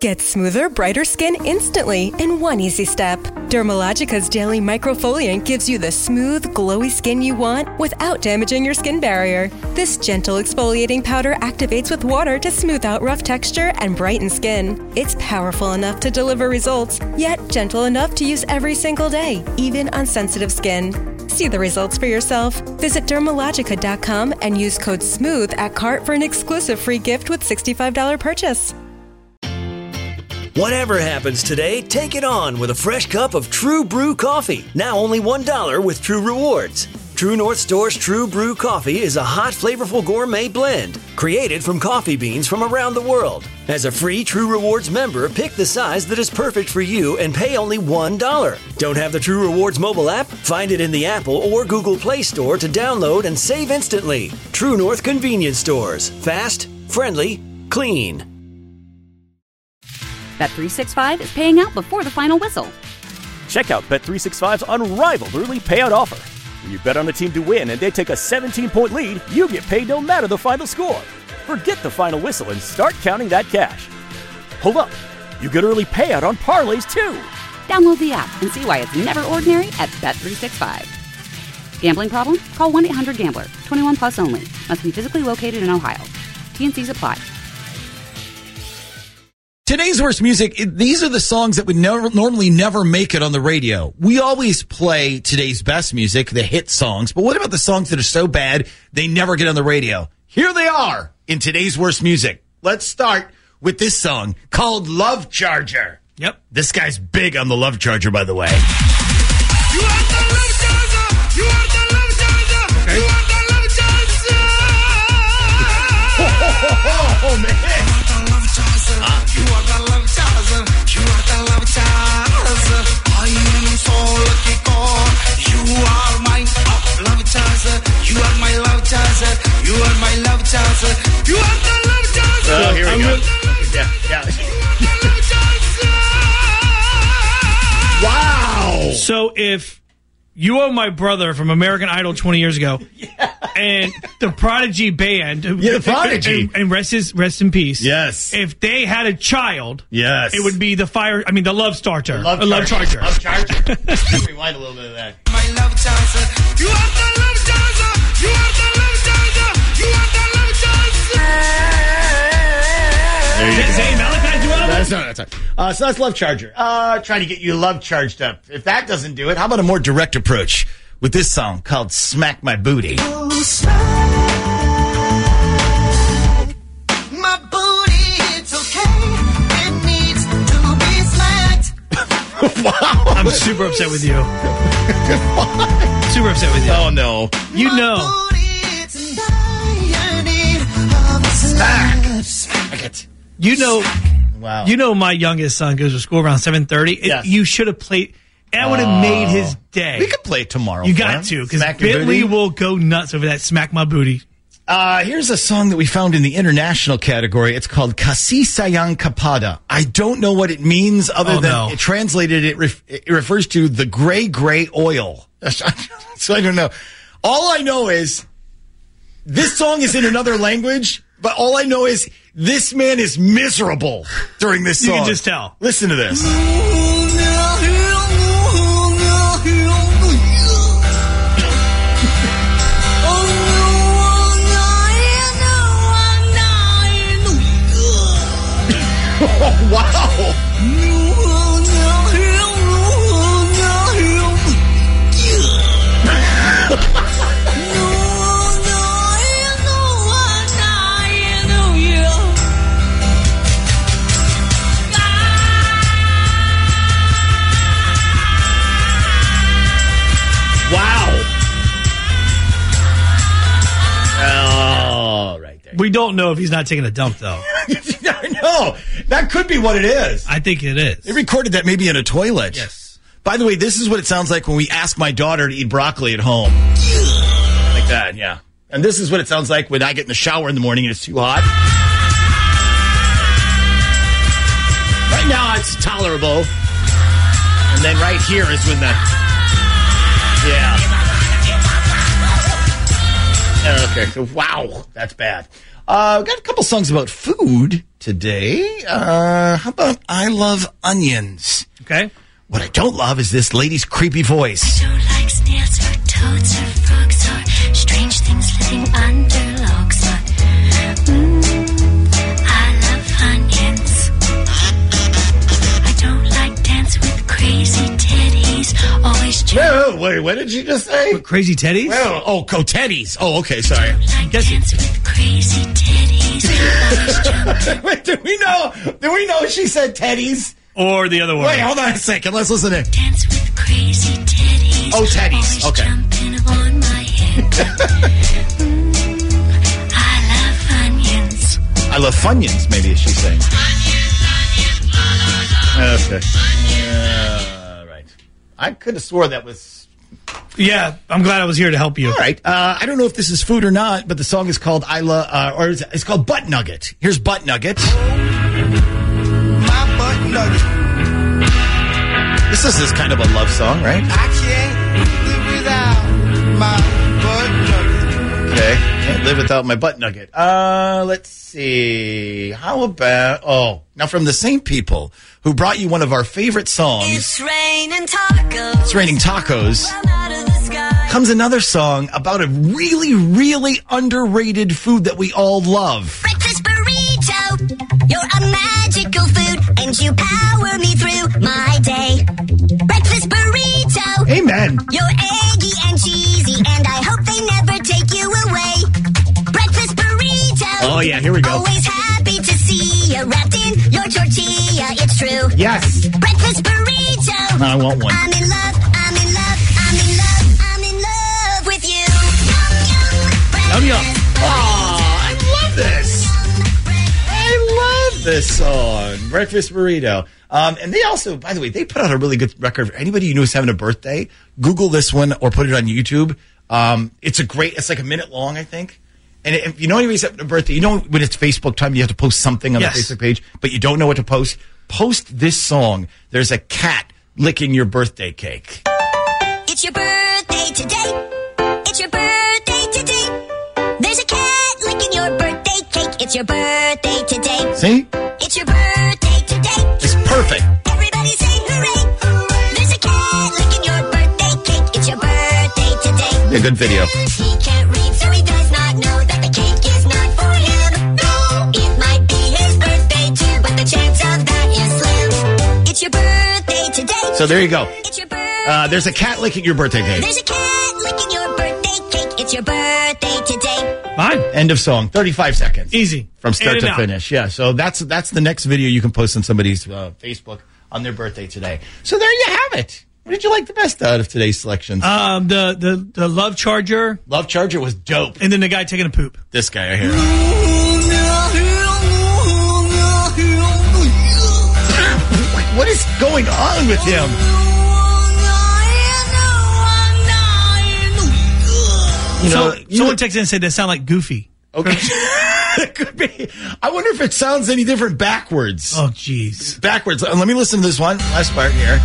Get smoother, brighter skin instantly in one easy step. Dermalogica's daily microfoliant gives you the smooth, glowy skin you want without damaging your skin barrier. This gentle exfoliating powder activates with water to smooth out rough texture and brighten skin. It's powerful enough to deliver results, yet gentle enough to use every single day, even on sensitive skin. See the results for yourself. Visit Dermalogica.com and use code SMOOTH at cart for an exclusive free gift with $65 purchase. Whatever happens today, take it on with a fresh cup of True Brew coffee. Now only $1 with True Rewards. True North Store's True Brew coffee is a hot, flavorful gourmet blend created from coffee beans from around the world. As a free True Rewards member, pick the size that is perfect for you and pay only $1. Don't have the True Rewards mobile app? Find it in the Apple or Google Play Store to download and save instantly. True North Convenience Stores. Fast, friendly, clean. Bet365 is paying out before the final whistle. Check out Bet365's unrivaled early payout offer. When you bet on a team to win and they take a 17-point lead, you get paid no matter the final score. Forget the final whistle and start counting that cash. Hold up. You get early payout on parlays, too. Download the app and see why it's never ordinary at Bet365. Gambling problem? Call 1-800-GAMBLER. 21 plus only. Must be physically located in Ohio. T&Cs apply. Today's worst music, these are the songs that would normally never make it on the radio. We always play today's best music, the hit songs, but what about the songs that are so bad they never get on the radio? Here they are in today's worst music. Let's start with this song called Love Charger. Yep. This guy's big on the Love Charger, by the way. You are the Love Charger! You are the Love Charger! Okay. You are the Love Charger! Oh, man. You are the love charger. You are the love charger. I am so lucky for you are my love charger. You are my love charger. You are my love charger. You are the love charger. Oh, here we go. Yeah. Wow. So if you are my brother from American Idol 20 years ago, and the Prodigy band, the Prodigy, and rest in peace. Yes. If they had a child, yes, it would be the Love Starter. Love Charger. Love Charger. Rewind a little bit of that. My love charger. You are the love charger. You are the love charger. You are the love charger. There you go. Zayn Malik do it? That's right. So that's Love Charger. Trying to get you love charged up. If that doesn't do it, how about a more direct approach with this song called Smack My Booty? Oh, smack my booty, it's okay. It needs to be smacked. Wow. I'm super upset with you. Super upset with you. Oh, no. You know. Smack it. You know. Wow. You know my youngest son goes to school around 7:30. Yes. You should have played. That would have made his day. We could play it tomorrow. You got to, because Bentley will go nuts over that Smack My Booty. Here's a song that we found in the international category. It's called Kasi Sayang Kapada. I don't know what it means other than it translated. It refers to the gray oil. So I don't know. All I know is this song is in another language, but all I know is this man is miserable during this song. You can just tell. Listen to this. Oh, wow. We don't know if he's not taking a dump, though. No, that could be what it is. I think it is. They recorded that maybe in a toilet. Yes. By the way, this is what it sounds like when we ask my daughter to eat broccoli at home. Like that, yeah. And this is what it sounds like when I get in the shower in the morning and it's too hot. Right now, it's tolerable. And then right here is when the... Yeah. Okay, so wow, that's bad. We've got a couple songs about food today. How about I Love Onions? Okay. What I don't love is this lady's creepy voice. I don't like snails or toads or frogs or strange things living under logs. But I love onions. I don't like dance with crazy teddies. Always No, wait, what did you just say? Crazy teddies? Well, teddies. Oh, okay, sorry. like dance with crazy teddies. Always Wait, do we know she said teddies? Or the other one. Wait, hold on a second. Let's listen to it. dance with crazy teddies. Oh, teddies. Always Okay. jumping on my head. I love onions. I love Funyuns, maybe, as she's saying. Okay. All right. I could have swore that was... Yeah, I'm glad I was here to help you. All right. I don't know if this is food or not, but the song is called it's called Butt Nugget. Here's Butt Nugget. My butt nugget. This is kind of a love song, right? I can't live without my butt nugget. Okay. Can't live without my butt nugget. Let's see. How about... now from the same people who brought you one of our favorite songs, It's raining tacos. It's Raining Tacos, From out of the sky. comes another song about a really, really underrated food that we all love. Breakfast burrito. You're a magical food, and you power me through my day. Breakfast burrito. Amen. You're eggy and cheesy, and I hope they never take you away. Breakfast burrito. Oh, yeah, here we go. Always happy to see you wrapped in your tortilla. It's true. Yes. Breakfast burrito. I want one. I'm in love. I'm in love. I'm in love. I'm in love with you. Yum, Yum, yum. I love this. I love this song, Breakfast Burrito. And they also, by the way, they put out a really good record. Anybody you know who's having a birthday, Google this one or put it on YouTube. It's like a minute long, I think. And if you know anybody's having a birthday, you know when it's Facebook time, you have to post something on Yes. the Facebook page, but you don't know what to post. Post this song. There's a cat licking your birthday cake. It's your birthday today. It's your birthday today. There's a cat licking your birthday cake. It's your birthday today. See? It's your birthday today. It's perfect. Everybody say hooray. There's a cat licking your birthday cake. It's your birthday today. A good video. He can't read, so he does not know that the cake is not for him. No, it might be his birthday too, but the chance of that is slim. It's your birthday today. So there you go. It's your birthday. There's a cat licking your birthday cake. There's a cat licking your birthday cake. It's your birthday today. Fine. End of song. 35 seconds. Easy. From start In to and out. finish. Yeah, so that's the next video you can post on somebody's Facebook on their birthday today. So there you have it. What did you like the best out of today's selections? The Love Charger, Love Charger was dope. and then the guy taking a poop. This guy right here. What is going on with him? You know, Someone texted in and said they sound like Goofy. okay. It could be. I wonder if it sounds any different backwards. Oh, jeez. Backwards. Let me listen to this one. Last part here.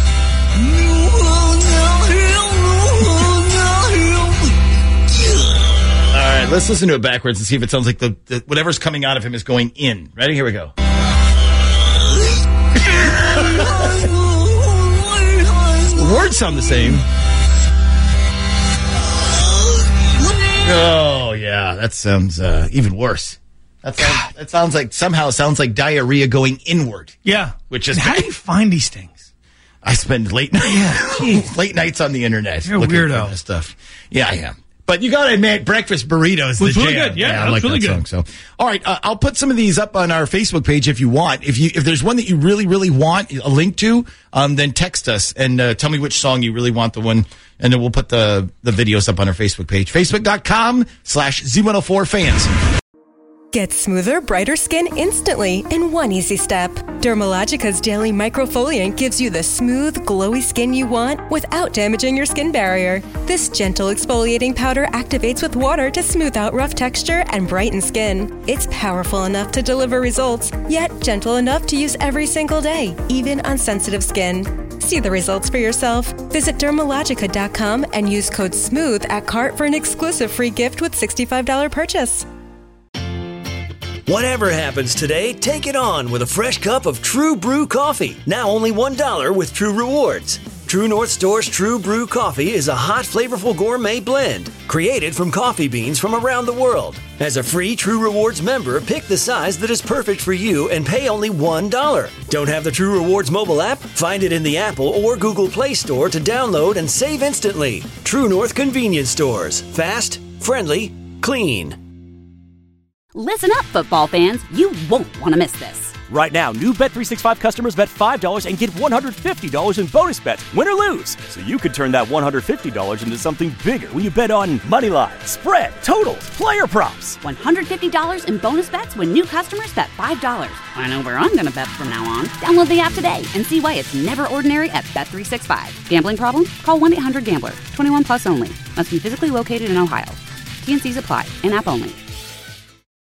All right, let's listen to it backwards and see if it sounds like the whatever's coming out of him is going in. Ready? Here we go. The words sound the same. Oh, yeah. That sounds even worse. That sounds like diarrhea going inward. Yeah. Which is And how do you find these things? I spend late nights on the internet. You're a looking weirdo. for this stuff. Yeah, I am. But you got to admit, Breakfast Burritos Was the really jam. good. Yeah, I that's like really that good. song. So, all right, I'll put some of these up on our Facebook page if you want. If there's one that you really, really want a link to, then text us and tell me which song you really want the one, and then we'll put the videos up on our Facebook page, facebook.com/Z104fans. Get smoother, brighter skin instantly in one easy step. Dermalogica's Daily Microfoliant gives you the smooth, glowy skin you want without damaging your skin barrier. This gentle exfoliating powder activates with water to smooth out rough texture and brighten skin. It's powerful enough to deliver results, yet gentle enough to use every single day, even on sensitive skin. See the results for yourself. Visit Dermalogica.com and use code SMOOTH at cart for an exclusive free gift with $65 purchase. Whatever happens today, take it on with a fresh cup of True Brew coffee. Now only $1 with True Rewards. True North Store's True Brew coffee is a hot, flavorful gourmet blend created from coffee beans from around the world. As a free True Rewards member, pick the size that is perfect for you and pay only $1. Don't have the True Rewards mobile app? Find it in the Apple or Google Play Store to download and save instantly. True North Convenience Stores. Fast, friendly, clean. Listen up, football fans. You won't want to miss this. Right now, new Bet365 customers bet $5 and get $150 in bonus bets, win or lose. So you could turn that $150 into something bigger when you bet on money line, spread, totals, player props. $150 in bonus bets when new customers bet $5. I know where I'm going to bet from now on. Download the app today and see why it's never ordinary at Bet365. Gambling problem? Call 1-800-GAMBLER. 21 plus only. Must be physically located in Ohio. T&Cs apply. In-app only.